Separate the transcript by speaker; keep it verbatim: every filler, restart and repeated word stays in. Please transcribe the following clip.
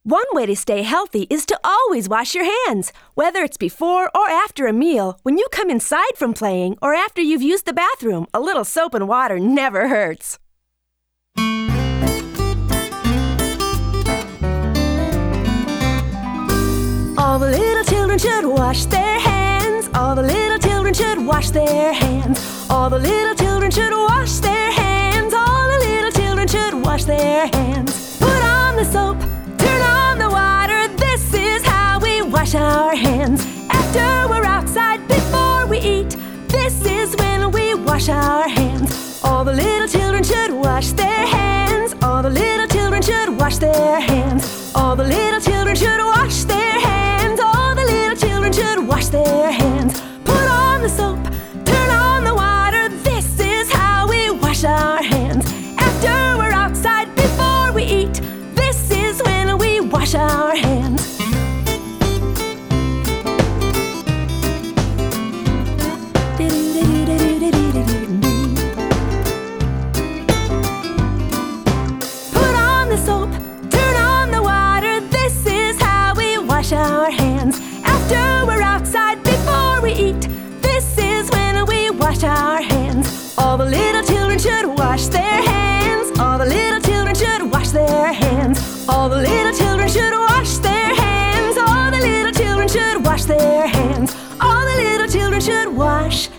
Speaker 1: One way to stay healthy is to always wash your hands, whether it's before or after a meal, when you come inside from playing, or after you've used the bathroom. A little soap and water never hurts. All the little children should wash their hands. All the little children should wash their hands. All the little children should wash their hands. All the little children should wash their hands. Put on the soap, turn on the water. This is how we wash our hands. After we're outside, before we eat, this is when we wash our hands. All the little children should wash their hands. All the little children should wash their hands. All the little children should wash their hands. All the little children should wash their hands. Put on the soap, turn on the water. This is how we wash our hands. After we're outside, before we eat, this is when we wash our hands. Put on the soap, turn on the water. This is how we wash our hands. After we're outside, before we eat, this is when we wash our hands. All the little children should wash their hands. All the little children should wash their hands. All the little children should wash their hands. All the little children should wash their hands. All the little children should wash